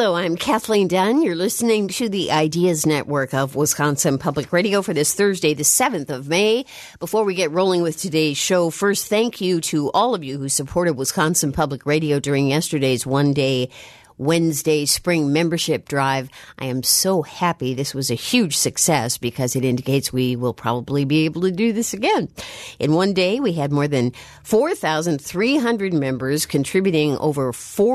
Hello, I'm Kathleen Dunn. You're listening to the Ideas Network of Wisconsin Public Radio for this Thursday, the 7th of May. Before we get rolling with today's show, first, thank you to all of you who supported Wisconsin Public Radio during yesterday's one-day Wednesday spring membership drive. I am so happy this was a huge success because it indicates we will probably be able to do this again. In one day, we had more than 4,300 members contributing over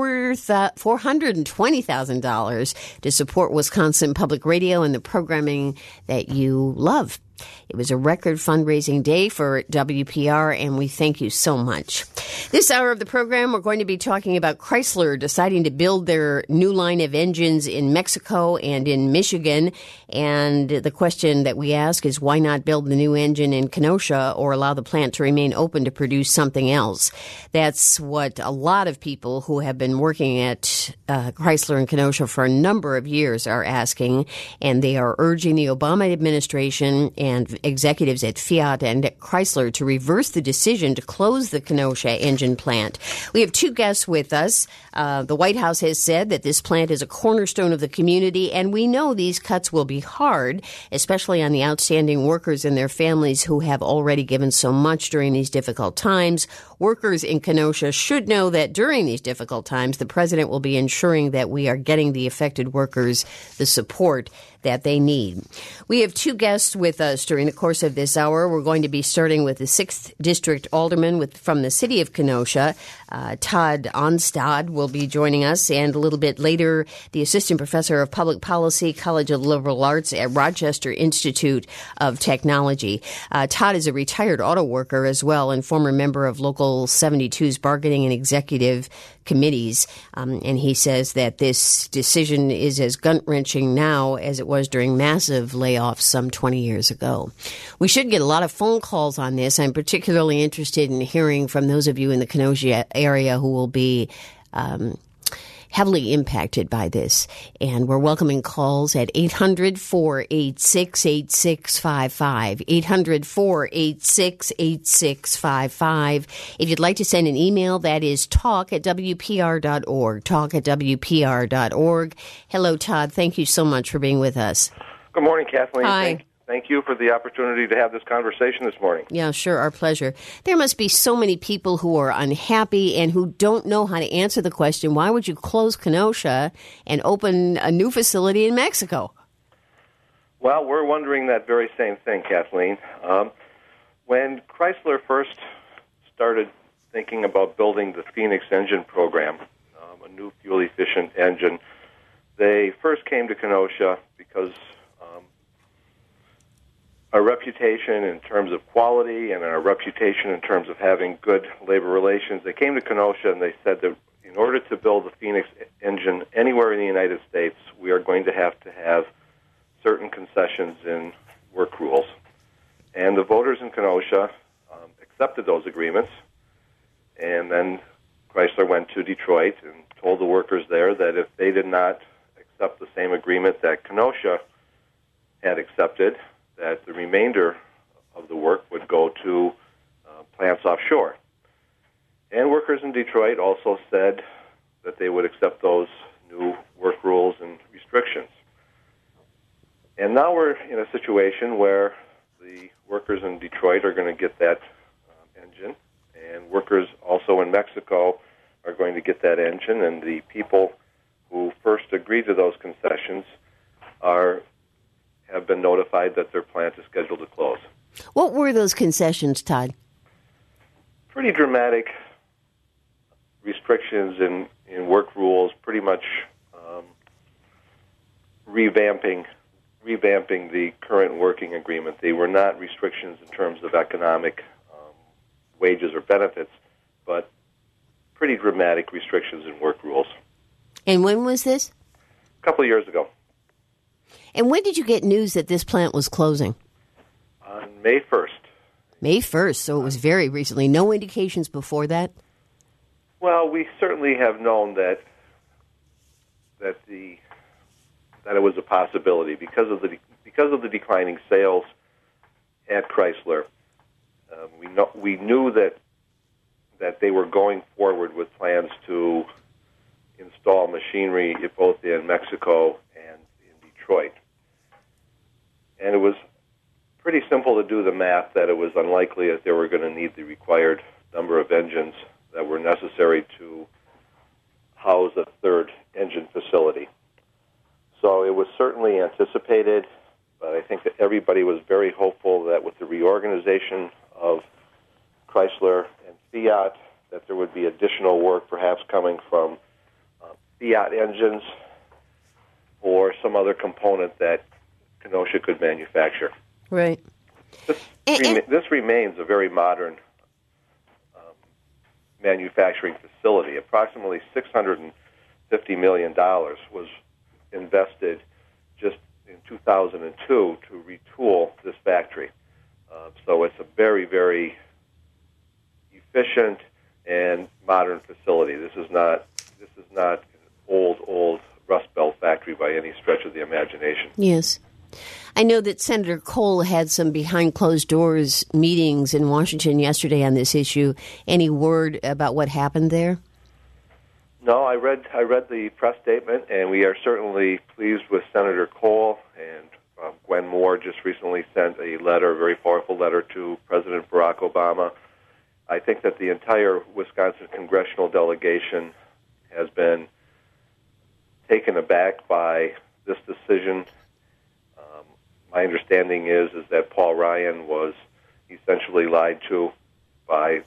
$420,000 to support Wisconsin Public Radio and the programming that you love. It was a record fundraising day for WPR, and we thank you so much. This hour of the program, we're going to be talking about Chrysler deciding to build their new line of engines in Mexico and in Michigan. And the question that we ask is, why not build the new engine in Kenosha or allow the plant to remain open to produce something else? That's what a lot of people who have been working at Chrysler in Kenosha for a number of years are asking, and they are urging the Obama administration and executives at Fiat and at Chrysler to reverse the decision to close the Kenosha engine plant. We have two guests with us. The White House has said that this plant is a cornerstone of the community, and we know these cuts will be hard, especially on the outstanding workers and their families who have already given so much during these difficult times. Workers in Kenosha should know that during these difficult times, the president will be ensuring that we are getting the affected workers the support that they need. We have two guests with us during the course of this hour. We're going to be starting with the 6th District Alderman from the city of Kenosha. Todd Onstad will be joining us, and a little bit later, the Assistant Professor of Public Policy, College of Liberal Arts at Rochester Institute of Technology. Todd is a retired auto worker as well and former member of Local 72's bargaining and executive committees, and he says that this decision is as gut-wrenching now as it was during massive layoffs some 20 years ago. We should get a lot of phone calls on this. I'm particularly interested in hearing from those of you in the Kenosha area who will be heavily impacted by this. And we're welcoming calls at 800-486-8655, 800-486-8655. If you'd like to send an email, that is talk@wpr.org, talk@wpr.org. Hello, Todd. Thank you so much for being with us. Good morning, Kathleen. Hi. Thank you for the opportunity to have this conversation this morning. Yeah, sure. Our pleasure. There must be so many people who are unhappy and who don't know how to answer the question, why would you close Kenosha and open a new facility in Mexico? Well, we're wondering that very same thing, Kathleen. When Chrysler first started thinking about building the Phoenix engine program, a new fuel-efficient engine, they first came to Kenosha because our reputation in terms of quality and our reputation in terms of having good labor relations. They came to Kenosha and they said that in order to build the Phoenix engine anywhere in the United States, we are going to have certain concessions in work rules. And the voters in Kenosha accepted those agreements. And then Chrysler went to Detroit and told the workers there that if they did not accept the same agreement that Kenosha had accepted, that the remainder of the work would go to plants offshore. And workers in Detroit also said that they would accept those new work rules and restrictions. And now we're in a situation where the workers in Detroit are going to get that engine, and workers also in Mexico are going to get that engine, and the people who first agreed to those concessions have been notified that their plant is scheduled to close. What were those concessions, Todd? Pretty dramatic restrictions in work rules, pretty much revamping the current working agreement. They were not restrictions in terms of economic wages or benefits, but pretty dramatic restrictions in work rules. And when was this? A couple of years ago. And when did you get news that this plant was closing? On May 1st. May 1st, so it was very recently. No indications before that? Well, we certainly have known that it was a possibility because of the declining sales at Chrysler. We knew that they were going forward with plans to install machinery both in Mexico and in Detroit. And it was pretty simple to do the math that it was unlikely that they were going to need the required number of engines that were necessary to house a third engine facility. So it was certainly anticipated, but I think that everybody was very hopeful that with the reorganization of Chrysler and Fiat, that there would be additional work perhaps coming from Fiat engines or some other component that Kenosha could manufacture. Right. This remains a very modern manufacturing facility. Approximately $650 million was invested just in 2002 to retool this factory. So it's a very, very efficient and modern facility. This is not an old Rust Belt factory by any stretch of the imagination. Yes. I know that Senator Cole had some behind closed doors meetings in Washington yesterday on this issue. Any word about what happened there? No, I read the press statement, and we are certainly pleased with Senator Cole. And Gwen Moore just recently sent a very powerful letter to President Barack Obama. I think that the entire Wisconsin congressional delegation has been taken aback by this decision. My understanding is that Paul Ryan was essentially lied to by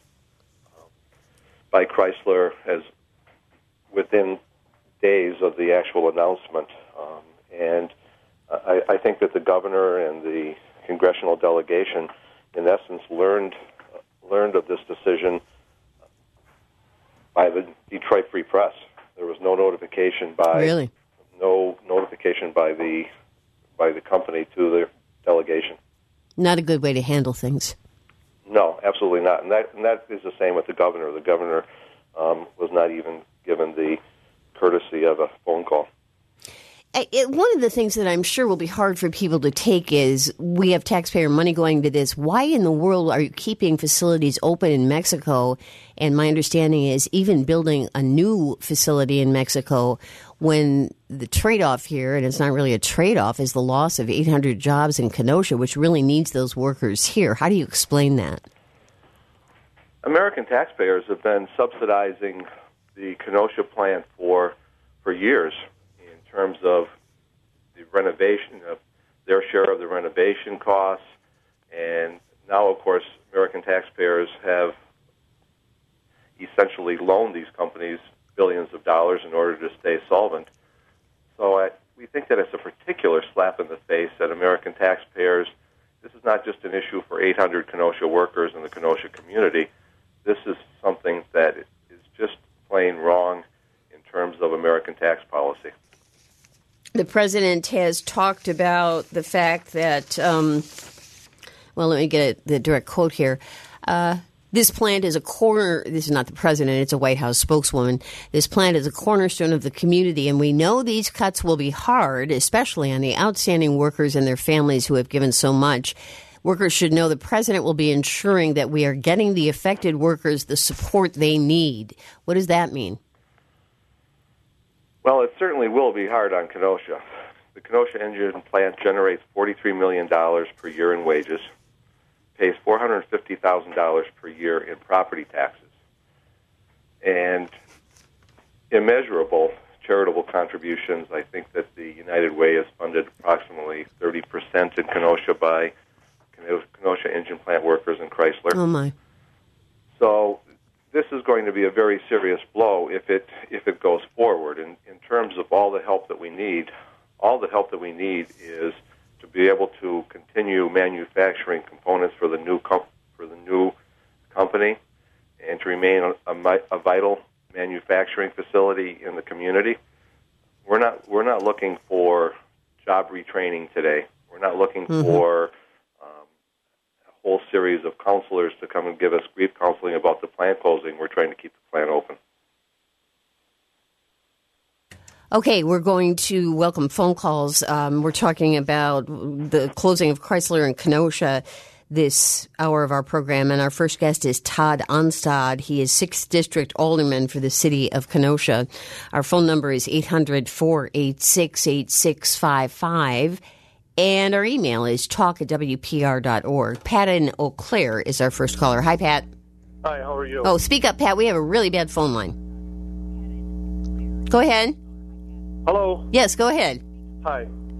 Chrysler as within days of the actual announcement, and I think that the governor and the congressional delegation, in essence, learned of this decision by the Detroit Free Press. There was no notification by the company to the delegation. Not a good way to handle things. No, absolutely not. And that is the same with the governor. The governor was not even given the courtesy of a phone call. One of the things that I'm sure will be hard for people to take is we have taxpayer money going to this. Why in the world are you keeping facilities open in Mexico? And my understanding is even building a new facility in Mexico when the trade-off here, and it's not really a trade-off, is the loss of 800 jobs in Kenosha, which really needs those workers here. How do you explain that? American taxpayers have been subsidizing the Kenosha plant for years in terms of the renovation, of their share of the renovation costs. And now, of course, American taxpayers have essentially loaned these companies billions of dollars in order to stay solvent. So we think that it's a particular slap in the face that American taxpayers, this is not just an issue for 800 Kenosha workers in the Kenosha community. This is something that is just plain wrong in terms of American tax policy. The president has talked about the fact that, let me get the direct quote here. This plant is this is not the president, it's a White House spokeswoman. This plant is a cornerstone of the community, and we know these cuts will be hard, especially on the outstanding workers and their families who have given so much. Workers should know the president will be ensuring that we are getting the affected workers the support they need. What does that mean? Well, it certainly will be hard on Kenosha. The Kenosha engine plant generates $43 million per year in wages, pays $450,000 per year in property taxes, and immeasurable charitable contributions. I think that the United Way has funded approximately 30% in Kenosha by Kenosha engine plant workers and Chrysler. Oh, my. So this is going to be a very serious blow if it goes forward. In terms of all the help that we need is to be able to continue manufacturing components for the new company and to remain a vital manufacturing facility in the community. We're not looking for job retraining today. We're not looking for a whole series of counselors to come and give us grief counseling about the plant closing. We're trying to keep the plant open. Okay, we're going to welcome phone calls. We're talking about the closing of Chrysler and Kenosha. this hour of our program, and our first guest is Todd Onstad. He is 6th District Alderman for the city of Kenosha. Our phone number is 800-486-8655, and our email is talk@wpr.org. Pat in Eau Claire is our first caller. Hi, Pat. Hi, how are you? Oh, speak up, Pat. We have a really bad phone line. Go ahead. Hello? Yes, go ahead. Hi.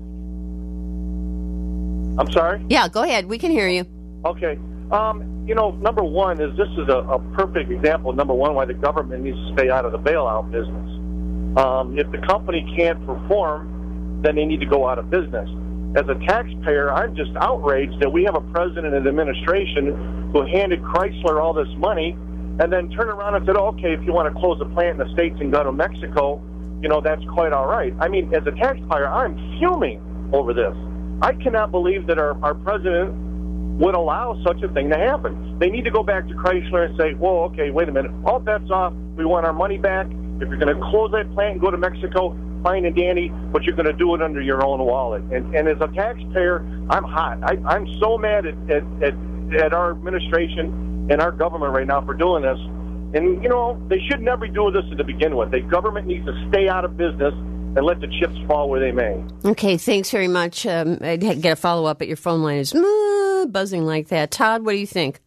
I'm sorry? Yeah, go ahead. We can hear you. Okay. Number one is this is a perfect example, number one, why the government needs to stay out of the bailout business. If the company can't perform, then they need to go out of business. As a taxpayer, I'm just outraged that we have a president and administration who handed Chrysler all this money and then turned around and said, okay, if you want to close a plant in the States and go to Mexico, that's quite all right. I mean, as a taxpayer, I'm fuming over this. I cannot believe that our president would allow such a thing to happen. They need to go back to Chrysler and say, whoa, okay, wait a minute. All bets off. We want our money back. If you're going to close that plant and go to Mexico, fine and dandy, but you're going to do it under your own wallet. And as a taxpayer, I'm hot. I'm so mad at our administration and our government right now for doing this. And, they should never do this to begin with. The government needs to stay out of business and let the chips fall where they may. Okay, thanks very much. I'd get a follow-up, but your phone line is buzzing like that. Todd, what do you think?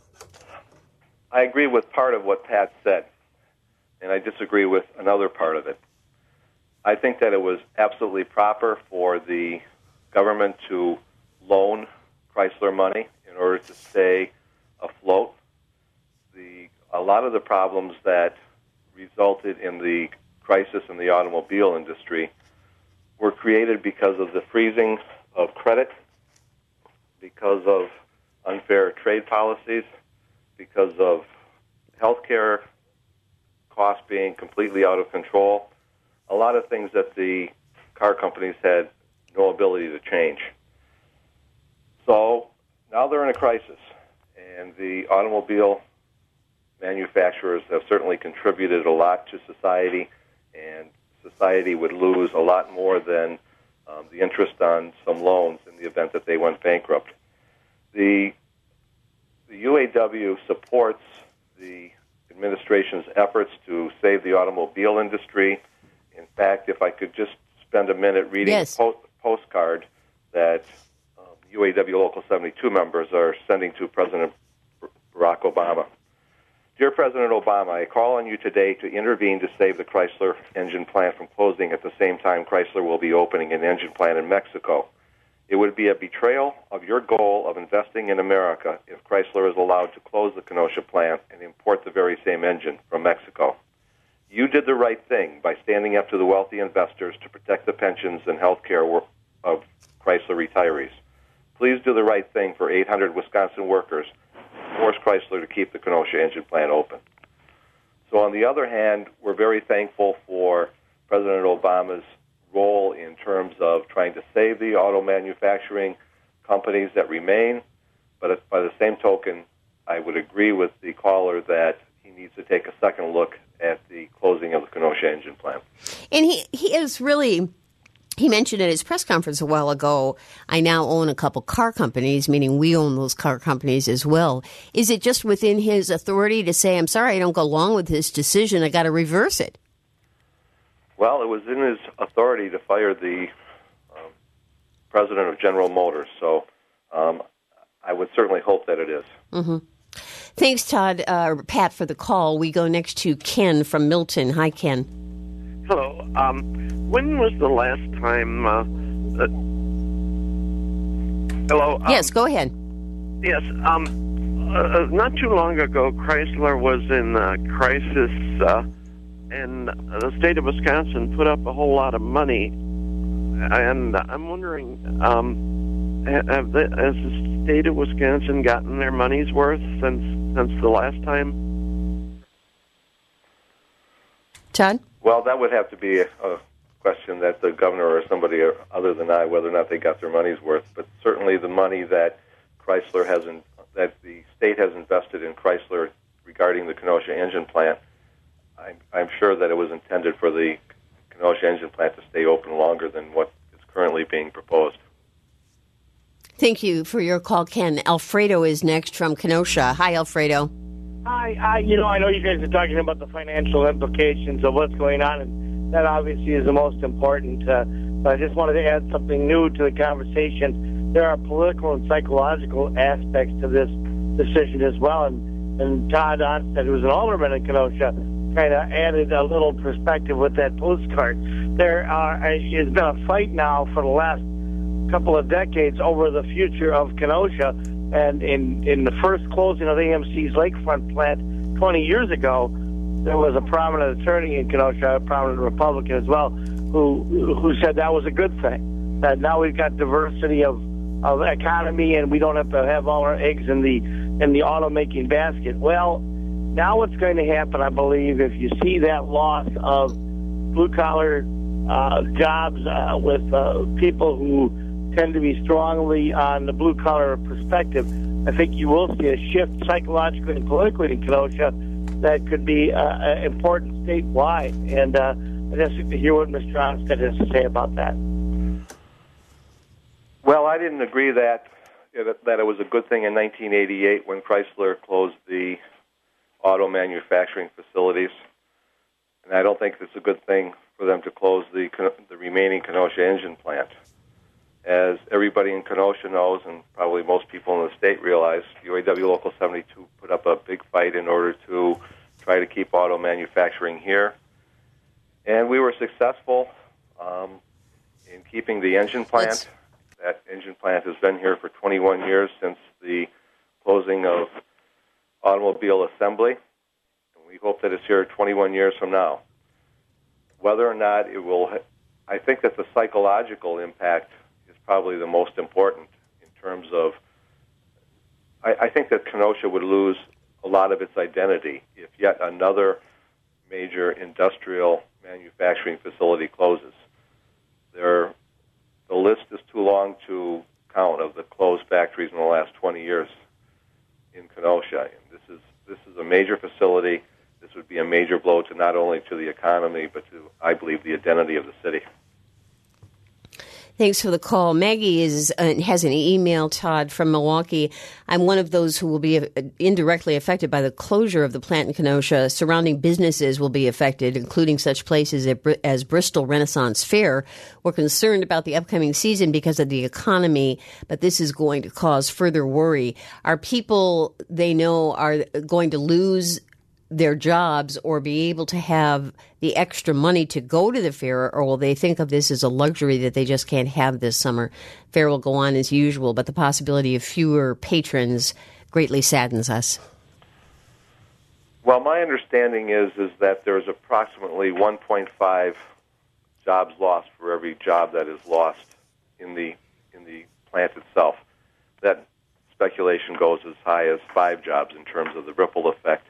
I agree with part of what Pat said, and I disagree with another part of it. I think that it was absolutely proper for the government to loan Chrysler money in order to stay afloat. A lot of the problems that resulted in the crisis in the automobile industry were created because of the freezing of credit, because of unfair trade policies, because of healthcare costs being completely out of control. A lot of things that the car companies had no ability to change. So now they're in a crisis, and the automobile manufacturers have certainly contributed a lot to society, and society would lose a lot more than the interest on some loans in the event that they went bankrupt. The UAW supports the administration's efforts to save the automobile industry. In fact, if I could just spend a minute reading a postcard that UAW Local 72 members are sending to President Barack Obama. Dear President Obama, I call on you today to intervene to save the Chrysler engine plant from closing at the same time Chrysler will be opening an engine plant in Mexico. It would be a betrayal of your goal of investing in America if Chrysler is allowed to close the Kenosha plant and import the very same engine from Mexico. You did the right thing by standing up to the wealthy investors to protect the pensions and health care of Chrysler retirees. Please do the right thing for 800 Wisconsin workers. Force Chrysler to keep the Kenosha engine plant open. So on the other hand, we're very thankful for President Obama's role in terms of trying to save the auto manufacturing companies that remain. But by the same token, I would agree with the caller that he needs to take a second look at the closing of the Kenosha engine plant. And he is really... He mentioned at his press conference a while ago, I now own a couple car companies, meaning we own those car companies as well. Is it just within his authority to say, I'm sorry, I don't go along with this decision, I got to reverse it? Well, it was in his authority to fire the president of General Motors, so I would certainly hope that it is. Mm-hmm. Thanks, Pat, for the call. We go next to Ken from Milton. Hi, Ken. Hello. When was the last time... hello? Yes, go ahead. Yes. Not too long ago, Chrysler was in crisis, and the state of Wisconsin put up a whole lot of money. And I'm wondering, has the state of Wisconsin gotten their money's worth since the last time? Todd? Well, that would have to be a question that the governor or somebody other than I, whether or not they got their money's worth. But certainly the money that that the state has invested in Chrysler regarding the Kenosha engine plant, I'm sure that it was intended for the Kenosha engine plant to stay open longer than what is currently being proposed. Thank you for your call, Ken. Alfredo is next from Kenosha. Hi, Alfredo. Hi. I know you guys are talking about the financial implications of what's going on, and that obviously is the most important. But I just wanted to add something new to the conversation. There are political and psychological aspects to this decision as well, and Todd Onstad, who's an alderman in Kenosha, kind of added a little perspective with that postcard. There has been a fight now for the last couple of decades over the future of Kenosha, and in the first closing of AMC's lakefront plant 20 years ago, there was a prominent attorney in Kenosha, a prominent Republican as well, who said that was a good thing, that now we've got diversity of economy and we don't have to have all our eggs in the automaking basket. Well, now what's going to happen, I believe, if you see that loss of blue-collar jobs with people who tend to be strongly on the blue-collar perspective, I think you will see a shift psychologically and politically in Kenosha that could be important statewide. And I'd just like to hear what Mr. Onstad has to say about that. Well, I didn't agree that it was a good thing in 1988 when Chrysler closed the auto manufacturing facilities, and I don't think it's a good thing for them to close the remaining Kenosha engine plant. As everybody in Kenosha knows, and probably most people in the state realize, UAW Local 72 put up a big fight in order to try to keep auto manufacturing here, and we were successful in keeping the engine plant. That engine plant has been here for 21 years since the closing of automobile assembly, and we hope that it's here 21 years from now. Whether or not it will, I think that the psychological impact is probably the most important in terms of, I think that Kenosha would lose a lot of its identity if yet another major industrial manufacturing facility closes. The list is too long to count of the closed factories in the last 20 years in Kenosha. And this is a major facility. This would be a major blow to not only to the economy, but to, I believe, the identity of the city. Thanks for the call. Maggie has an email, Todd, from Milwaukee. I'm one of those who will be indirectly affected by the closure of the plant in Kenosha. Surrounding businesses will be affected, including such places as Bristol Renaissance Fair. We're concerned about the upcoming season because of the economy, but this is going to cause further worry. Are people they know are going to lose their jobs or be able to have the extra money to go to the fair, or will they think of this as a luxury that they just can't have this summer? Fair will go on as usual, but the possibility of fewer patrons greatly saddens us. Well, my understanding is that there's approximately 1.5 jobs lost for every job that is lost in the plant itself. That speculation goes as high as 5 jobs in terms of the ripple effect.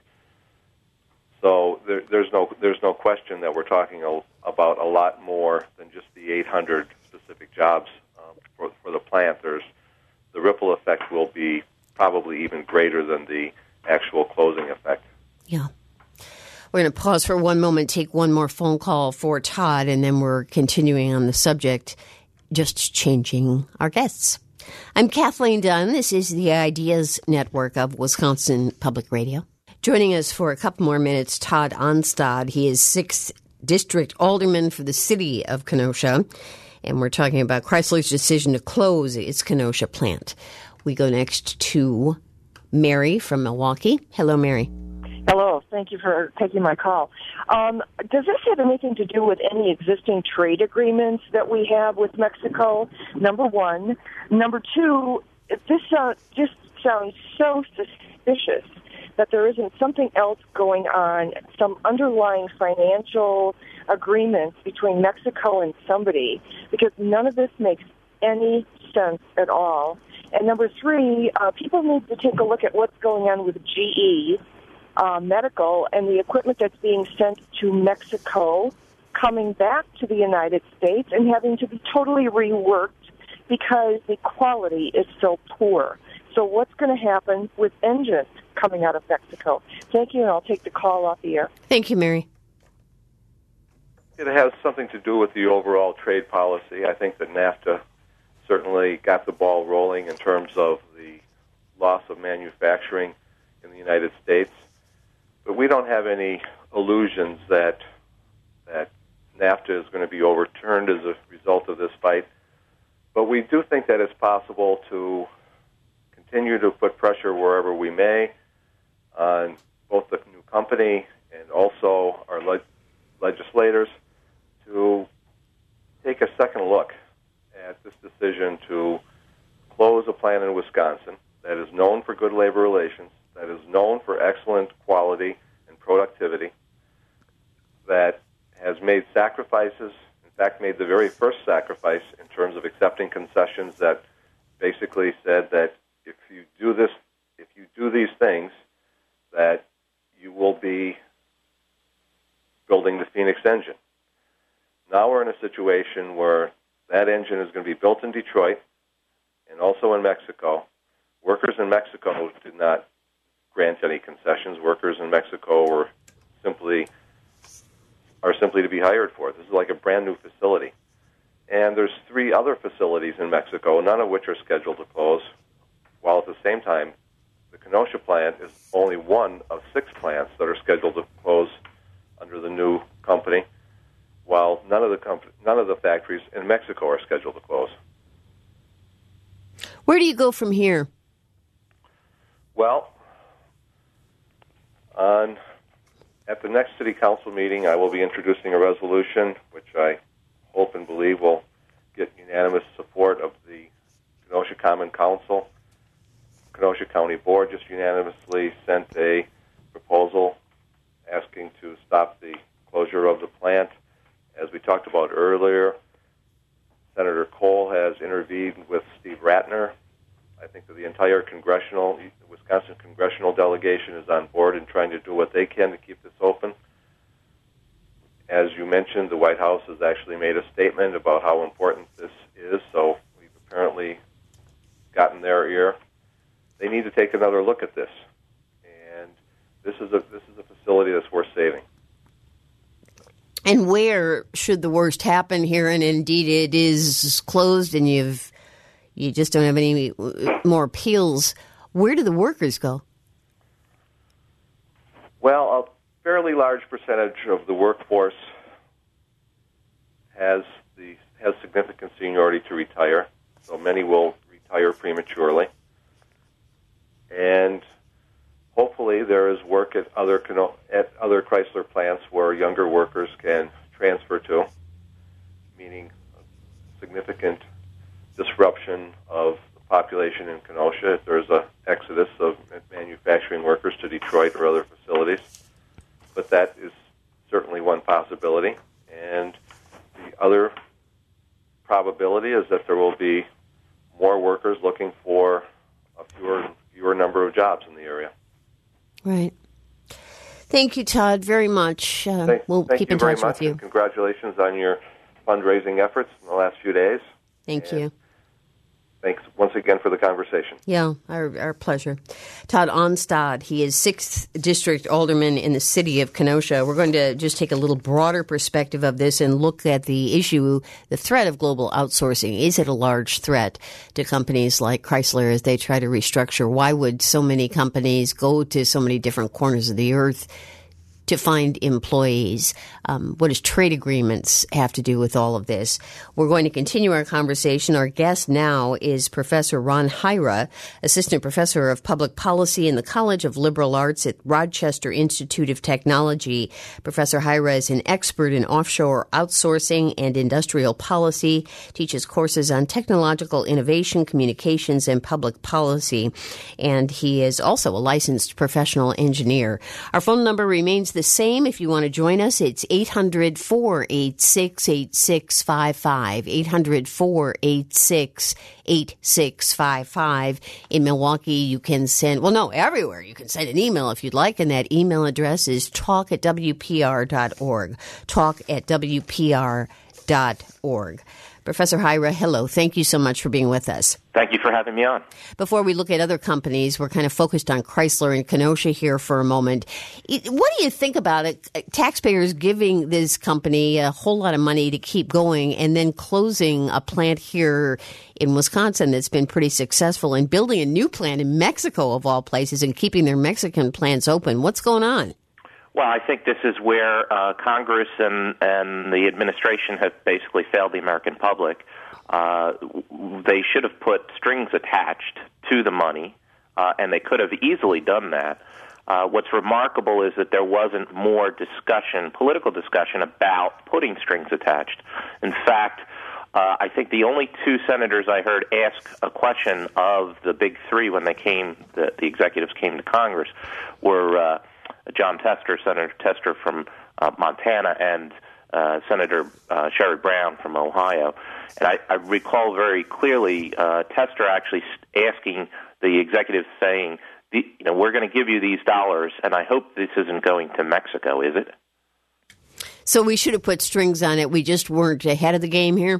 So there's no question that we're talking about a lot more than just the 800 specific jobs for the plant. The ripple effect will be probably even greater than the actual closing effect. Yeah. We're going to pause for one moment, take one more phone call for Todd, and then we're continuing on the subject, just changing our guests. I'm Kathleen Dunn. This is the Ideas Network of Wisconsin Public Radio. Joining us for a couple more minutes, Todd Onstad. He is 6th District Alderman for the city of Kenosha, and we're talking about Chrysler's decision to close its Kenosha plant. We go next to Mary from Milwaukee. Hello, Mary. Hello. Thank you for taking my call. Does this have anything to do with any existing trade agreements that we have with Mexico? Number one. Number two, this just sounds so suspicious that there isn't something else going on, some underlying financial agreements between Mexico and somebody, because none of this makes any sense at all. And number three, people need to take a look at what's going on with GE Medical and the equipment that's being sent to Mexico, coming back to the United States and having to be totally reworked because the quality is so poor. So what's going to happen with engines coming out of Mexico? Thank you, and I'll take the call off the air. Thank you, Mary. It has something to do with the overall trade policy. I think that NAFTA certainly got the ball rolling in terms of the loss of manufacturing in the United States. But we don't have any illusions that NAFTA is going to be overturned as a result of this fight. But we do think that it's possible to continue to put pressure wherever we may on both the new company and also our legislators to take a second look at this decision to close a plant in Wisconsin that is known for good labor relations, that is known for excellent quality and productivity, that has made sacrifices, in fact made the very first sacrifice in terms of accepting concessions that basically said that if you do these things, that you will be building the Phoenix engine. Now we're in a situation where that engine is going to be built in Detroit and also in Mexico. Workers in Mexico did not grant any concessions. Workers in Mexico are simply to be hired for. This is like a brand new facility. And there's 3 other facilities in Mexico, none of which are scheduled to close, while at the same time the Kenosha plant is only one of 6 plants that are scheduled to close under the new company, while none of the factories in Mexico are scheduled to close. Where do you go from here? Well, at the next City Council meeting, I will be introducing a resolution which I hope and believe will get unanimous support of the Kenosha Common Council. Kenosha County Board just unanimously sent a proposal asking to stop the closure of the plant. As we talked about earlier, Senator Cole has intervened with Steve Ratner. I think that the entire Wisconsin congressional delegation is on board in trying to do what they can to keep this open. As you mentioned, the White House has actually made a statement about how important this is, so we've apparently gotten their ear. They need to take another look at this, and this is a facility that's worth saving. And where should the worst happen here, and indeed it is closed, and you just don't have any more appeals, where do the workers go? Well, a fairly large percentage of the workforce has significant seniority to retire, so many will retire prematurely. And hopefully there is work at other Chrysler plants where younger workers can transfer to, meaning significant disruption of the population in Kenosha if there's an exodus of manufacturing workers to Detroit or other facilities. But that is certainly one possibility. And the other probability is that there will be more workers looking for a fewer number of jobs in the area. Right. Thank you, Todd, very much. We'll keep in touch with you. And congratulations on your fundraising efforts in the last few days. Thank you. Thanks once again for the conversation. Yeah, our pleasure. Todd Onstad, he is 6th District Alderman in the city of Kenosha. We're going to just take a little broader perspective of this and look at the issue, the threat of global outsourcing. Is it a large threat to companies like Chrysler as they try to restructure? Why would so many companies go to so many different corners of the earth to find employees? What does trade agreements have to do with all of this? We're going to continue our conversation. Our guest now is Professor Ron Hyra, Assistant Professor of Public Policy in the College of Liberal Arts at Rochester Institute of Technology. Professor Hyra is an expert in offshore outsourcing and industrial policy, teaches courses on technological innovation, communications, and public policy, and he is also a licensed professional engineer. Our phone number remains the same. If you want to join us, it's 800-486-8655, 800-486-8655. In Milwaukee, you can send, everywhere you can send an email if you'd like, and that email address is talk@wpr.org, talk@wpr.org. Professor Hira, hello. Thank you so much for being with us. Thank you for having me on. Before we look at other companies, we're kind of focused on Chrysler and Kenosha here for a moment. What do you think about it? Taxpayers giving this company a whole lot of money to keep going and then closing a plant here in Wisconsin that's been pretty successful and building a new plant in Mexico, of all places, and keeping their Mexican plants open. What's going on? Well, I think this is where Congress and the administration have basically failed the American public. They should have put strings attached to the money, and they could have easily done that. What's remarkable is that there wasn't more discussion, political discussion, about putting strings attached. In fact, I think the only two senators I heard ask a question of the big three when they came, the executives came to Congress, were John Tester, Senator Tester from Montana, and Senator Sherrod Brown from Ohio. And I recall very clearly Tester actually asking the executives, saying, we're going to give you these dollars, and I hope this isn't going to Mexico, is it? So we should have put strings on it. We just weren't ahead of the game here?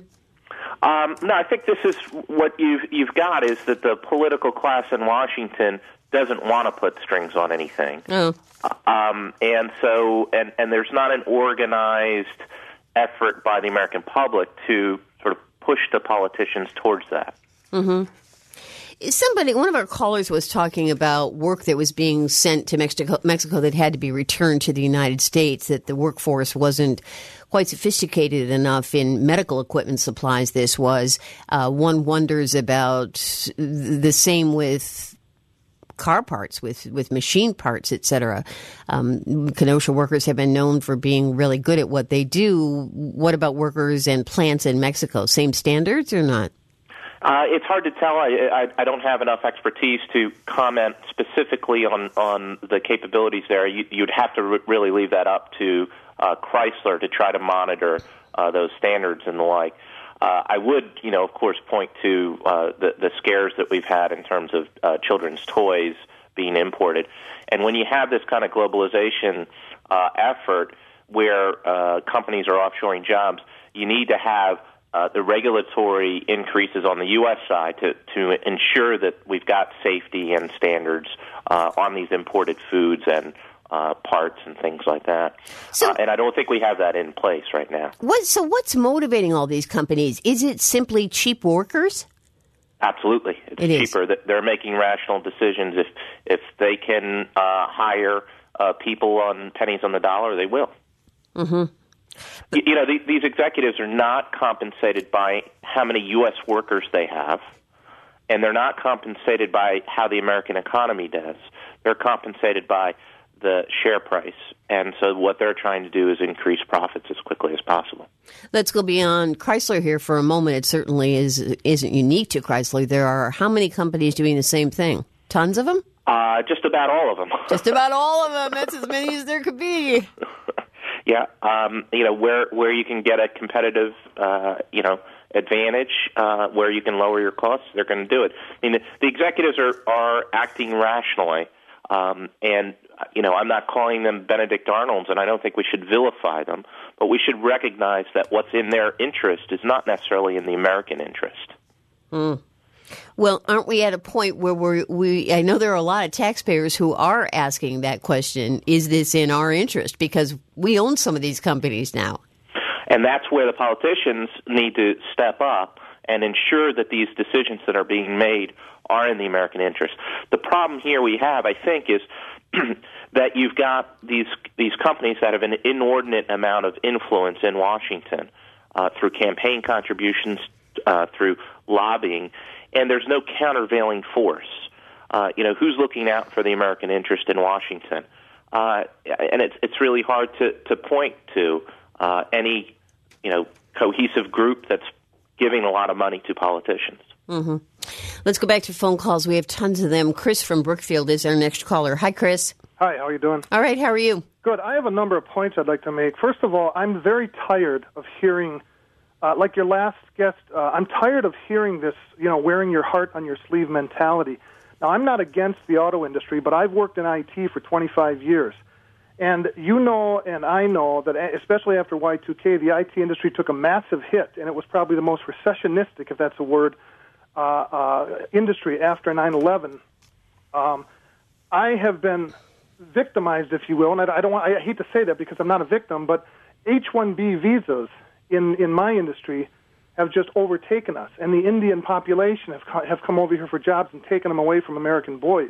No, I think this is what you've got is that the political class in Washington doesn't want to put strings on anything. Oh. And there's not an organized effort by the American public to sort of push the politicians towards that. Mm-hmm. One of our callers was talking about work that was being sent to Mexico that had to be returned to the United States, that the workforce wasn't quite sophisticated enough in medical equipment supplies. This was. One wonders about the same with car parts, with machine parts, et cetera. Kenosha workers have been known for being really good at what they do. What about workers and plants in Mexico? Same standards or not? It's hard to tell. I don't have enough expertise to comment specifically on the capabilities there. You'd have to really leave that up to Chrysler to try to monitor those standards and the like. I would, of course, point to the scares that we've had in terms of children's toys being imported. And when you have this kind of globalization effort where companies are offshoring jobs, you need to have the regulatory increases on the U.S. side to ensure that we've got safety and standards on these imported foods and parts and things like that. And I don't think we have that in place right now. What's motivating all these companies? Is it simply cheap workers? Absolutely. It's cheaper. They're making rational decisions. If they can hire people on pennies on the dollar, they will. Mm-hmm. These executives are not compensated by how many U.S. workers they have, and they're not compensated by how the American economy does. They're compensated by the share price. And so what they're trying to do is increase profits as quickly as possible. Let's go beyond Chrysler here for a moment. It certainly isn't unique to Chrysler. There are how many companies doing the same thing? Tons of them? Just about all of them. Just about all of them. That's as many as there could be. Yeah, where you can get a competitive, advantage, where you can lower your costs, they're going to do it. I mean, the executives are acting rationally, and I'm not calling them Benedict Arnolds, and I don't think we should vilify them, but we should recognize that what's in their interest is not necessarily in the American interest. Mm. Well, aren't we at a point where I know there are a lot of taxpayers who are asking that question, is this in our interest? Because we own some of these companies now. And that's where the politicians need to step up and ensure that these decisions that are being made are in the American interest. The problem here we have, I think, is that you've got these companies that have an inordinate amount of influence in Washington through campaign contributions, through lobbying, and there's no countervailing force. Who's looking out for the American interest in Washington? And it's really hard to point to any cohesive group that's giving a lot of money to politicians. Mm-hmm. Let's go back to phone calls. We have tons of them. Chris from Brookfield is our next caller. Hi, Chris. Hi, how are you doing? All right, how are you? Good. I have a number of points I'd like to make. First of all, I'm very tired of hearing, like your last guest, I'm tired of hearing this, wearing your heart on your sleeve mentality. Now, I'm not against the auto industry, but I've worked in IT for 25 years. And you know and I know that especially after Y2K, the IT industry took a massive hit, and it was probably the most recessionistic, if that's a word, industry after 9/11. I have been victimized, if you will, and I hate to say that because I'm not a victim, but H-1B visas in my industry have just overtaken us, and the Indian population have come over here for jobs and taken them away from American boys.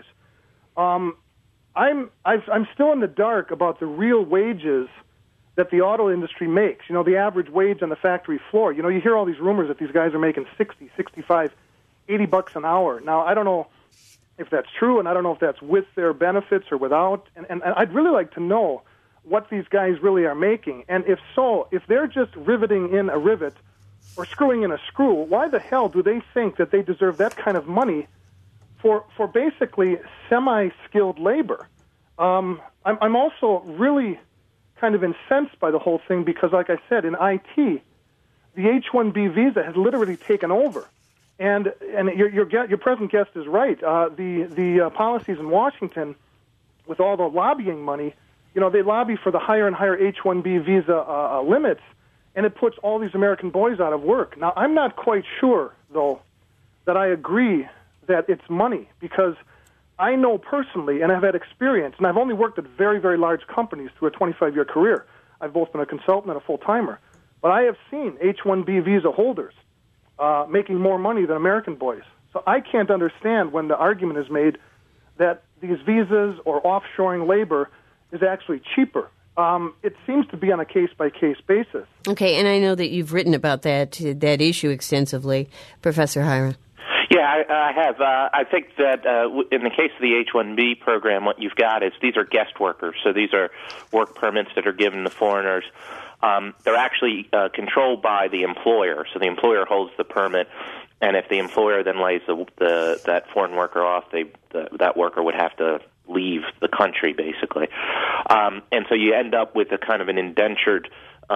I'm still in the dark about the real wages that the auto industry makes. You know, the average wage on the factory floor. You know, you hear all these rumors that these guys are making 60, 65, $80 an hour. Now, I don't know if that's true, and I don't know if that's with their benefits or without. And I'd really like to know what these guys really are making. And if so, if they're just riveting in a rivet or screwing in a screw, why the hell do they think that they deserve that kind of money for basically semi-skilled labor? I'm also really kind of incensed by the whole thing because, like I said, in IT, the H-1B visa has literally taken over. And your present guest is right. The policies in Washington, with all the lobbying money, you know, they lobby for the higher and higher H-1B visa limits, and it puts all these American boys out of work. Now, I'm not quite sure, though, that I agree that it's money, because I know personally, and I've had experience, and I've only worked at very, very large companies through a 25-year career. I've both been a consultant and a full-timer. But I have seen H-1B visa holders making more money than American boys. So I can't understand when the argument is made that these visas or offshoring labor is actually cheaper. It seems to be on a case-by-case basis. Okay, and I know that you've written about that issue extensively, Professor Hira. Yeah, I have. I think that in the case of the H-1B program, what you've got is these are guest workers. So these are work permits that are given to foreigners. They're actually controlled by the employer. So the employer holds the permit, and if the employer then lays that foreign worker off, that worker would have to leave the country, basically. And so you end up with a kind of an indentured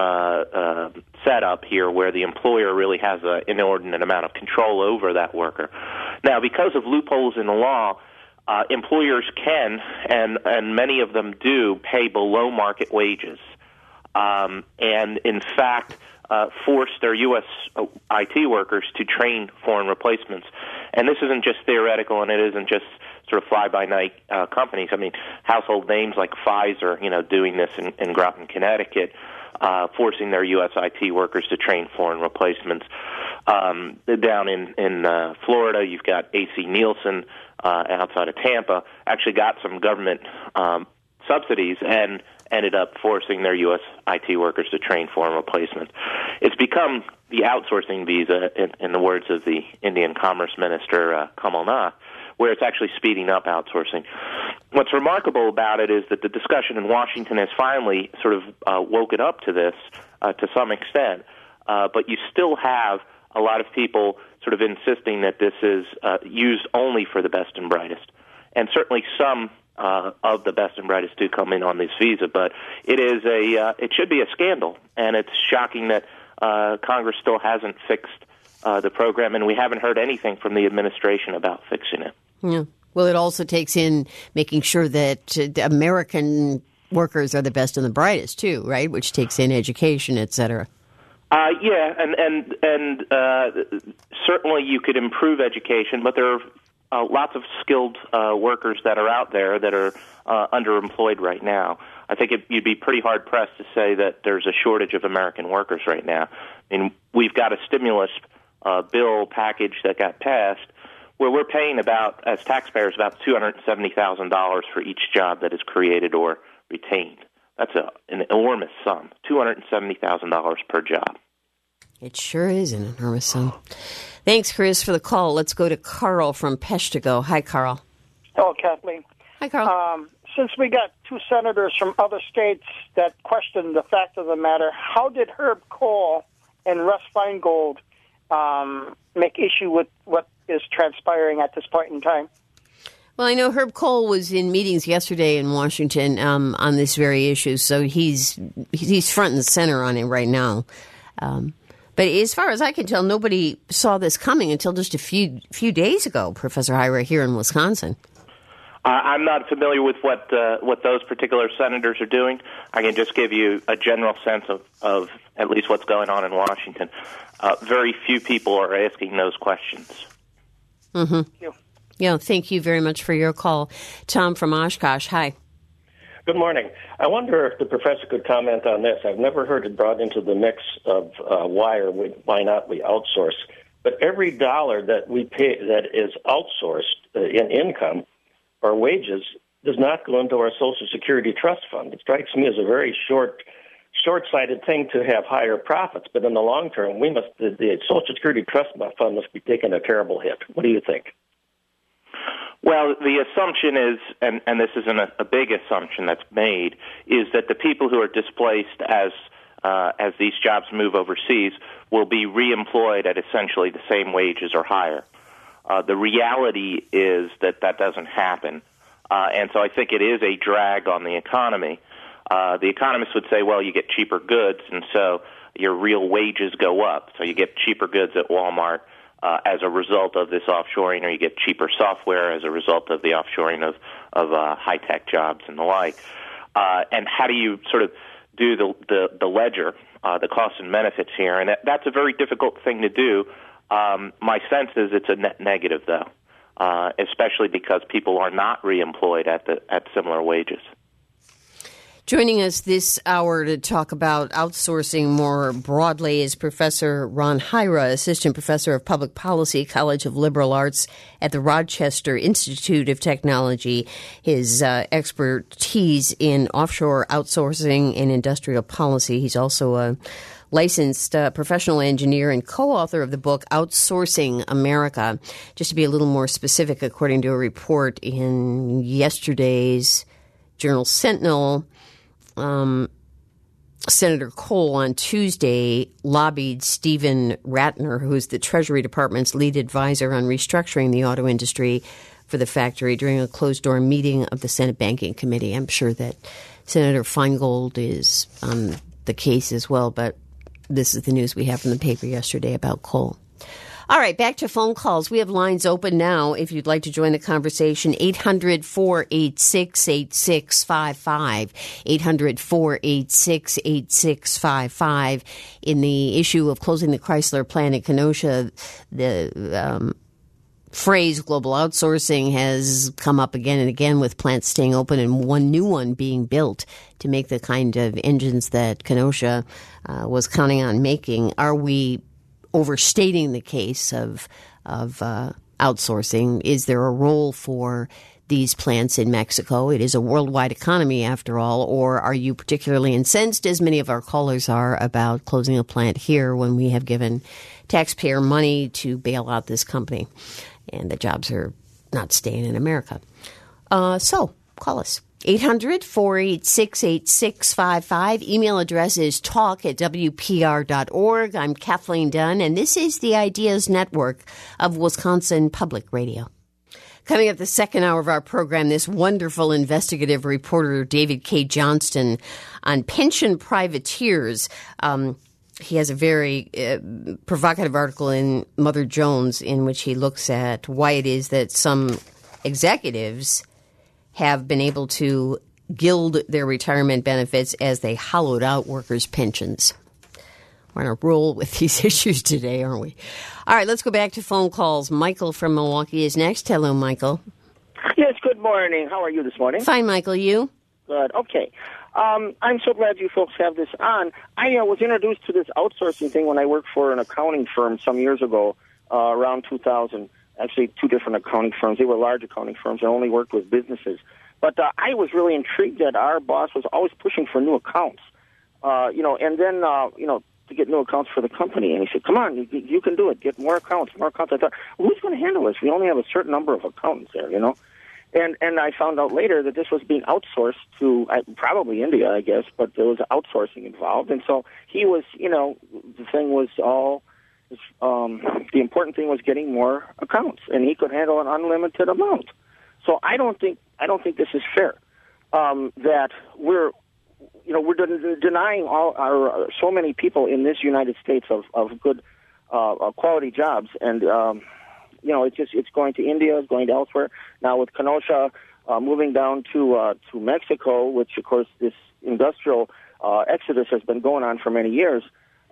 setup here where the employer really has an inordinate amount of control over that worker. Now, because of loopholes in the law, employers can, and many of them do, pay below market wages. And in fact, force their U.S. IT workers to train foreign replacements. And this isn't just theoretical, and it isn't just sort of fly-by-night companies. I mean, household names like Pfizer, doing this in Groton, Connecticut, forcing their U.S. IT workers to train foreign replacements. Down in Florida, you've got AC Nielsen outside of Tampa, actually got some government subsidies and ended up forcing their U.S. IT workers to train foreign replacements. It's become the outsourcing visa, in the words of the Indian Commerce Minister, Kamal Nath, where it's actually speeding up outsourcing. What's remarkable about it is that the discussion in Washington has finally sort of woken up to this to some extent, but you still have a lot of people sort of insisting that this is used only for the best and brightest. And certainly some of the best and brightest do come in on this visa, but it should be a scandal, and it's shocking that Congress still hasn't fixed the program, and we haven't heard anything from the administration about fixing it. Yeah. Well, it also takes in making sure that American workers are the best and the brightest too, right? Which takes in education, et cetera. Yeah, and certainly you could improve education, but there are lots of skilled workers that are out there that are underemployed right now. I think you'd be pretty hard-pressed to say that there's a shortage of American workers right now. I mean, we've got a stimulus bill package that got passed where we're paying as taxpayers, about $270,000 for each job that is created or retained. That's an enormous sum, $270,000 per job. It sure is an enormous sum. Thanks, Chris, for the call. Let's go to Carl from Peshtigo. Hi, Carl. Hello, Kathleen. Hi, Carl. Since we got two senators from other states that questioned the fact of the matter, how did Herb Kohl and Russ Feingold make issue with what is transpiring at this point in time? Well, I know Herb Kohl was in meetings yesterday in Washington on this very issue, so he's front and center on it right now. But as far as I can tell, nobody saw this coming until just a few days ago, Professor Hira, here in Wisconsin. I'm not familiar with what those particular senators are doing. I can just give you a general sense of at least what's going on in Washington. Very few people are asking those questions. Mm-hmm. Thank you. Yeah, thank you very much for your call. Tom from Oshkosh, hi. Good morning. I wonder if the professor could comment on this. I've never heard it brought into the mix of why not we outsource. But every dollar that we pay that is outsourced in income or wages does not go into our Social Security Trust Fund. It strikes me as a very short-sighted thing to have higher profits. But in the long term, the Social Security Trust Fund must be taking a terrible hit. What do you think? Well, the assumption is, and this isn't a big assumption that's made, is that the people who are displaced as these jobs move overseas will be reemployed at essentially the same wages or higher. The reality is that doesn't happen, and so I think it is a drag on the economy. The economists would say, well, you get cheaper goods, and so your real wages go up. So you get cheaper goods at Walmart as a result of this offshoring, or you get cheaper software as a result of the offshoring of high-tech jobs and the like. And how do you sort of do the ledger, the costs and benefits here? And that's a very difficult thing to do. My sense is it's a net negative, though, especially because people are not reemployed at similar wages. Joining us this hour to talk about outsourcing more broadly is Professor Ron Hyra, Assistant Professor of Public Policy, College of Liberal Arts at the Rochester Institute of Technology. His expertise in offshore outsourcing and industrial policy. He's also a licensed professional engineer and co-author of the book Outsourcing America. Just to be a little more specific, according to a report in yesterday's Journal Sentinel, Senator Cole on Tuesday lobbied Stephen Ratner, who's the Treasury Department's lead advisor on restructuring the auto industry for the factory, during a closed-door meeting of the Senate Banking Committee. I'm sure that Senator Feingold is on the case as well, but this is the news we have from the paper yesterday about Cole. All right, back to phone calls. We have lines open now if you'd like to join the conversation. 800-486-8655. 800-486-8655. In the issue of closing the Chrysler plant in Kenosha, the phrase global outsourcing has come up again and again, with plants staying open and one new one being built to make the kind of engines that Kenosha was counting on making. Are we overstating the case of outsourcing? Is there a role for these plants in Mexico? It is a worldwide economy, after all. Or are you particularly incensed, as many of our callers are, about closing a plant here when we have given taxpayer money to bail out this company and the jobs are not staying in America? So call us. 800-486-8655. Email address is talk@wpr.org. I'm Kathleen Dunn, and this is the Ideas Network of Wisconsin Public Radio. Coming up the second hour of our program, this wonderful investigative reporter, David K. Johnston, on pension privateers. He has a very provocative article in Mother Jones in which he looks at why it is that some executives have been able to gild their retirement benefits as they hollowed out workers' pensions. We're on a roll with these issues today, aren't we? All right, let's go back to phone calls. Michael from Milwaukee is next. Hello, Michael. Yes, good morning. How are you this morning? Fine, Michael. You? Good. Okay. I'm so glad you folks have this on. I was introduced to this outsourcing thing when I worked for an accounting firm some years ago, around 2000. Actually, two different accounting firms. They were large accounting firms and only worked with businesses. But I was really intrigued that our boss was always pushing for new accounts, and then, to get new accounts for the company. And he said, come on, you can do it. Get more accounts, more accounts. I thought, who's going to handle this? We only have a certain number of accountants there, And I found out later that this was being outsourced to probably India, I guess, but there was outsourcing involved. And so he was, the thing was all... the important thing was getting more accounts, and he could handle an unlimited amount. So I don't think this is fair. That we're denying all our so many people in this United States of good quality jobs, and it's going to India, it's going to elsewhere. Now with Kenosha, moving down to Mexico, which, of course, this industrial exodus has been going on for many years.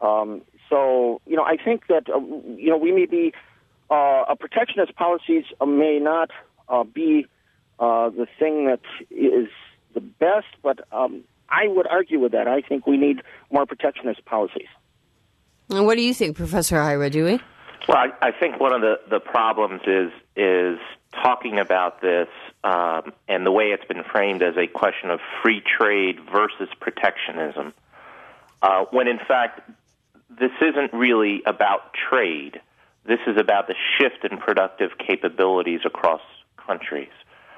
So, I think that, we may be, a protectionist policies may not be the thing that is the best, but I would argue with that. I think we need more protectionist policies. And what do you think, Professor Hajra-Dewey? Well, I think one of the problems is talking about this and the way it's been framed as a question of free trade versus protectionism, when in fact this isn't really about trade. This is about the shift in productive capabilities across countries.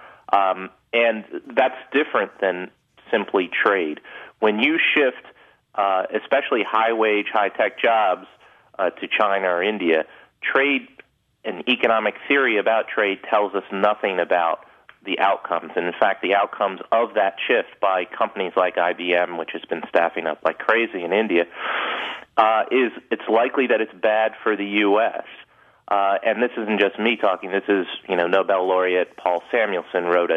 And that's different than simply trade. When you shift, especially high-wage, high-tech jobs to China or India, trade and economic theory about trade tells us nothing about the outcomes. And in fact, the outcomes of that shift by companies like IBM, which has been staffing up like crazy in India, is it's likely that it's bad for the U.S. And this isn't just me talking. This is, Nobel laureate Paul Samuelson wrote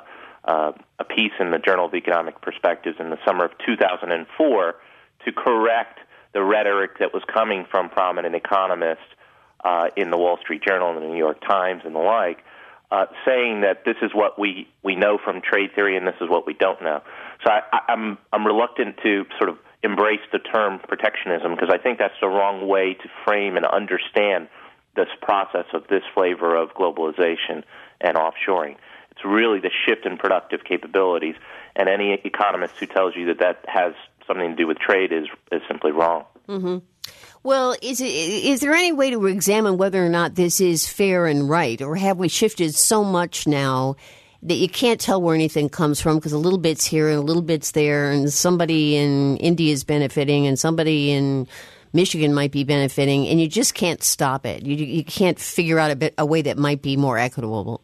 a piece in the Journal of Economic Perspectives in the summer of 2004 to correct the rhetoric that was coming from prominent economists in the Wall Street Journal and the New York Times and the like, saying that this is what we know from trade theory and this is what we don't know. So I'm reluctant to sort of embrace the term protectionism because I think that's the wrong way to frame and understand this process of this flavor of globalization and offshoring. It's really the shift in productive capabilities, and any economist who tells you that has something to do with trade is simply wrong. Mm-hmm. Well, is there any way to examine whether or not this is fair and right, or have we shifted so much now that you can't tell where anything comes from because a little bit's here and a little bit's there, and somebody in India is benefiting and somebody in Michigan might be benefiting, and you just can't stop it. You can't figure out a way that might be more equitable.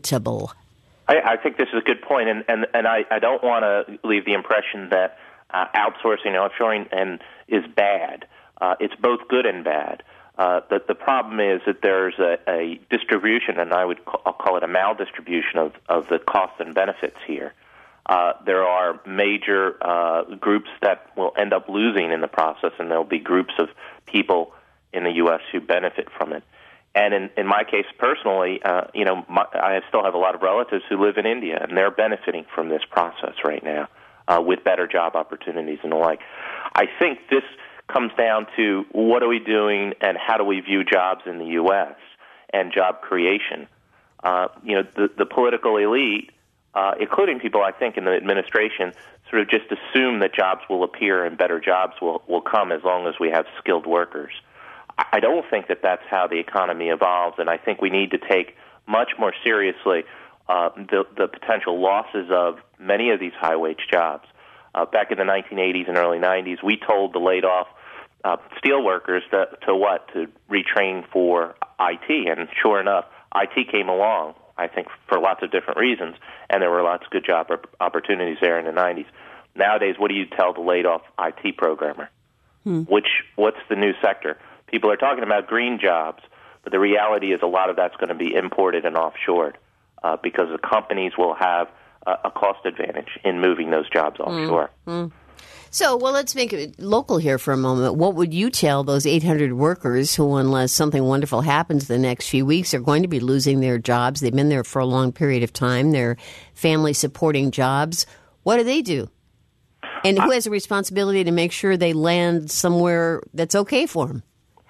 I think this is a good point, and I don't want to leave the impression that outsourcing and offshoring is bad. It's both good and bad. The problem is that there's a distribution, and I'll call it a maldistribution of the costs and benefits here. There are major groups that will end up losing in the process, and there'll be groups of people in the U.S. who benefit from it. And in my case personally, I still have a lot of relatives who live in India, and they're benefiting from this process right now with better job opportunities and the like. I think this comes down to what are we doing and how do we view jobs in the U.S. and job creation. The political elite, including people I think in the administration, sort of just assume that jobs will appear and better jobs will come as long as we have skilled workers. I don't think that that's how the economy evolves, and I think we need to take much more seriously the potential losses of many of these high-wage jobs. Back in the 1980s and early 90s, we told the laid-off steel workers to retrain for IT, and sure enough, IT came along, I think, for lots of different reasons, and there were lots of good job opportunities there in the 90s. Nowadays, what do you tell the laid-off IT programmer? What's the new sector? People are talking about green jobs, but the reality is a lot of that's going to be imported and offshored because the companies will have a cost advantage in moving those jobs offshore. So, let's make it local here for a moment. What would you tell those 800 workers who, unless something wonderful happens the next few weeks, are going to be losing their jobs? They've been there for a long period of time. They're family-supporting jobs. What do they do? And who has a responsibility to make sure they land somewhere that's okay for them?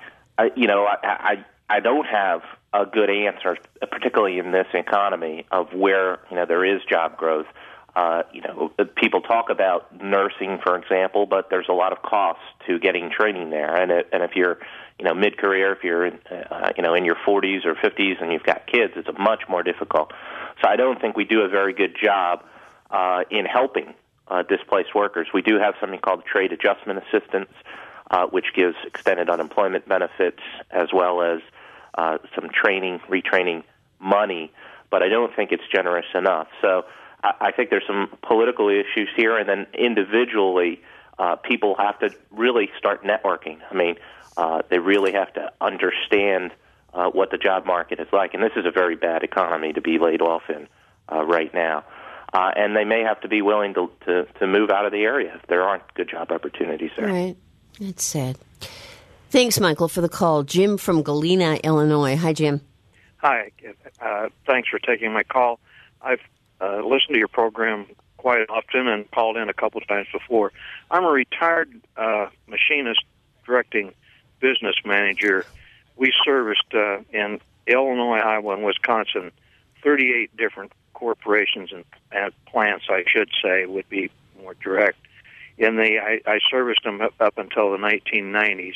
I don't have a good answer, particularly in this economy, of where there is job growth. People talk about nursing, for example, but there's a lot of costs to getting training there. And if you're mid-career, if you're in your 40s or 50s and you've got kids, it's much more difficult. So I don't think we do a very good job in helping displaced workers. We do have something called trade adjustment assistance, which gives extended unemployment benefits as well as some retraining money, but I don't think it's generous enough. So I think there's some political issues here, and then individually, people have to really start networking. I mean, they really have to understand what the job market is like, and this is a very bad economy to be laid off in. right now. And they may have to be willing to move out of the area if there aren't good job opportunities there. Right. That's sad. Thanks, Michael, for the call. Jim from Galena, Illinois. Hi, Jim. Hi. Thanks for taking my call. I've listened to your program quite often and called in a couple of times before. I'm a retired machinist directing business manager. We serviced in Illinois, Iowa, and Wisconsin 38 different corporations and plants, I should say, would be more direct. I serviced them up until the 1990s.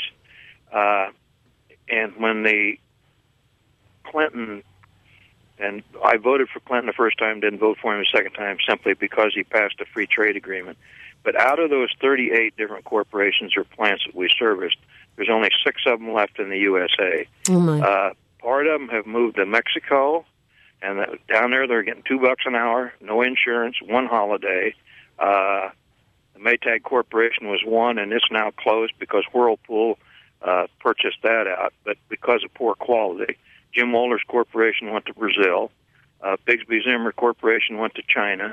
And when the Clinton, and I voted for Clinton the first time, didn't vote for him the second time simply because he passed a free trade agreement. But out of those 38 different corporations or plants that we serviced, there's only 6 of them left in the USA. Oh my. Part of them have moved to Mexico, and down there they're getting $2 an hour, no insurance, 1 holiday. The Maytag Corporation was one, and it's now closed because Whirlpool purchased that out, but because of poor quality. Jim Moeller's Corporation went to Brazil. Bigsby Zimmer Corporation went to China.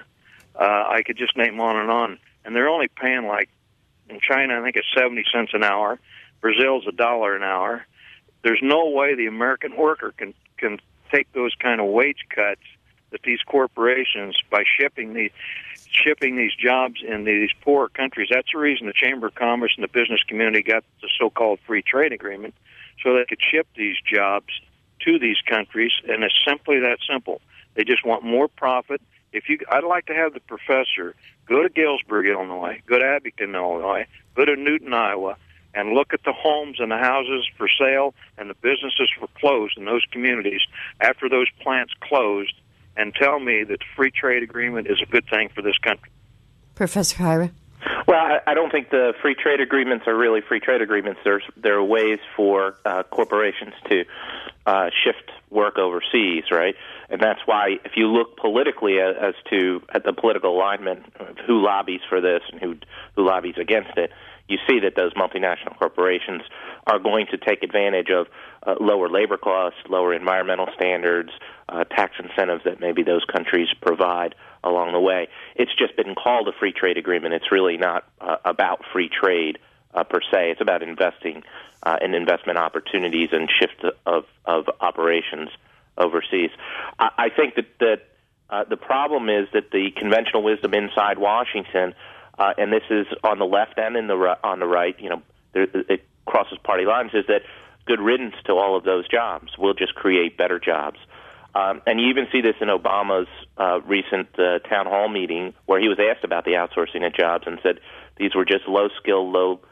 I could just name on. And they're only paying, like, in China, I think it's 70 cents an hour. Brazil's $1 an hour. There's no way the American worker can take those kind of wage cuts that these corporations, by shipping these jobs in these poor countries. That's the reason the Chamber of Commerce and the business community got the so-called free trade agreement, so they could ship these jobs to these countries, and it's simply that simple. They just want more profit. I'd like to have the professor go to Galesburg, Illinois, go to Abington, Illinois, go to Newton, Iowa, and look at the homes and the houses for sale and the businesses for closed in those communities after those plants closed, and tell me that the free trade agreement is a good thing for this country. Professor Hira? Well, I don't think the free trade agreements are really free trade agreements. There are ways for corporations to shift work overseas, right? And that's why, if you look politically at the politial alignment of who lobbies for this and who lobbies against it, you see that those multinational corporations are going to take advantage of lower labor costs, lower environmental standards, tax incentives that maybe those countries provide along the way. It's just been called a free trade agreement. It's really not about free trade per se. It's about investing in investment opportunities and shift of operations overseas. I think that the problem is that the conventional wisdom inside Washington, and this is on the left and on the right, it crosses party lines, is that good riddance to all of those jobs. We'll just create better jobs. And you even see this in Obama's recent town hall meeting, where he was asked about the outsourcing of jobs and said these were just low-skill,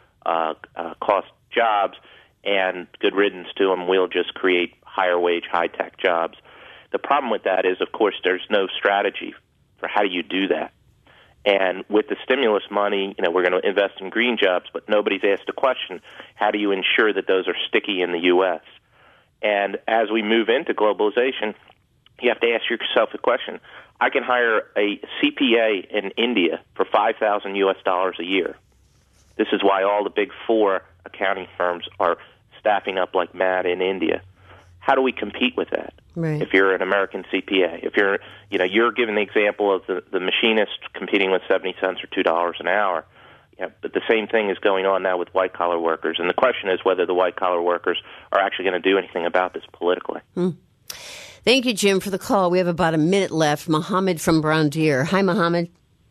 low-cost jobs, and good riddance to them. We'll just create higher-wage, high-tech jobs. The problem with that is, of course, there's no strategy for how do you do that. And with the stimulus money, we're going to invest in green jobs, but nobody's asked the question, how do you ensure that those are sticky in the U.S.? And as we move into globalization, you have to ask yourself the question, I can hire a CPA in India for $5,000 US a year. This is why all the big 4 accounting firms are staffing up like mad in India. How do we compete with that? Right. If you're an American CPA, if you're given the example of the machinist competing with 70 cents or $2 an hour, but the same thing is going on now with white-collar workers. And the question is whether the white-collar workers are actually going to do anything about this politically. Thank you, Jim, for the call. We have about a minute left. Mohammed from Brown Deer. Hi, Mohammed.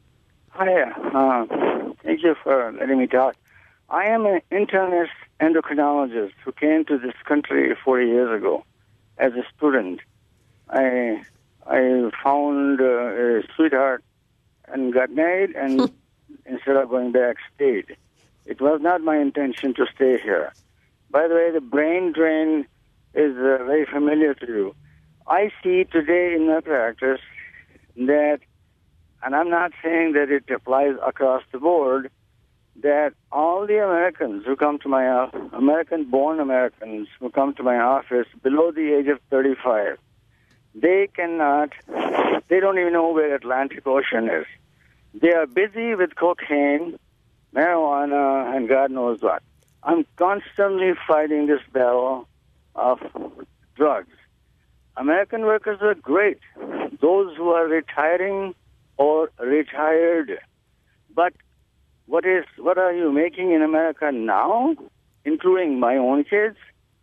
Hi. Thank you for letting me talk. I am an internist endocrinologist who came to this country 40 years ago as a student. I found a sweetheart and got married, and instead of going back, stayed. It was not my intention to stay here. By the way, the brain drain is very familiar to you. I see today in my practice that, and I'm not saying that it applies across the board, that all the Americans who come to my American-born Americans who come to my office below the age of 35, they don't even know where Atlantic Ocean is. They are busy with cocaine, marijuana, and God knows what. I'm constantly fighting this battle of drugs. American workers are great. those who are retiring or retired. But what are you making in America now, including my own kids,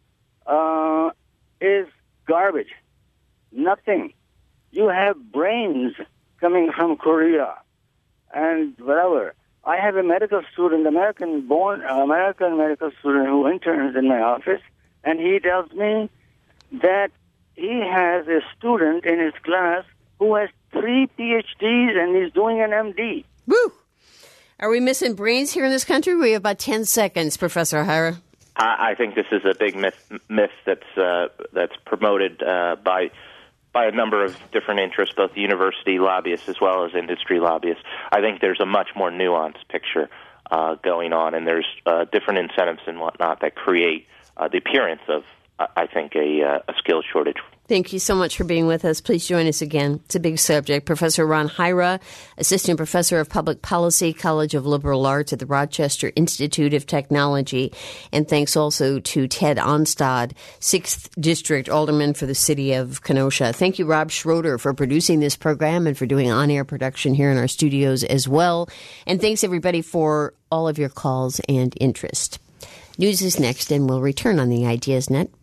is garbage. Nothing. You have brains coming from Korea and whatever. I have a medical student, American medical student who interns in my office, and he tells me that he has a student in his class who has 3 PhDs and he's doing an MD. Woo! Are we missing brains here in this country? We have about 10 seconds, Professor Hira. I think this is a big myth that's promoted by a number of different interests, both university lobbyists as well as industry lobbyists. I think there's a much more nuanced picture going on, and there's different incentives and whatnot that create the appearance of, I think, a skills shortage. Thank you so much for being with us. Please join us again. It's a big subject. Professor Ron Hira, Assistant Professor of Public Policy, College of Liberal Arts at the Rochester Institute of Technology. And thanks also to Ted Onstad, 6th District Alderman for the City of Kenosha. Thank you, Rob Schroeder, for producing this program and for doing on-air production here in our studios as well. And thanks, everybody, for all of your calls and interest. News is next, and we'll return on the Ideas Net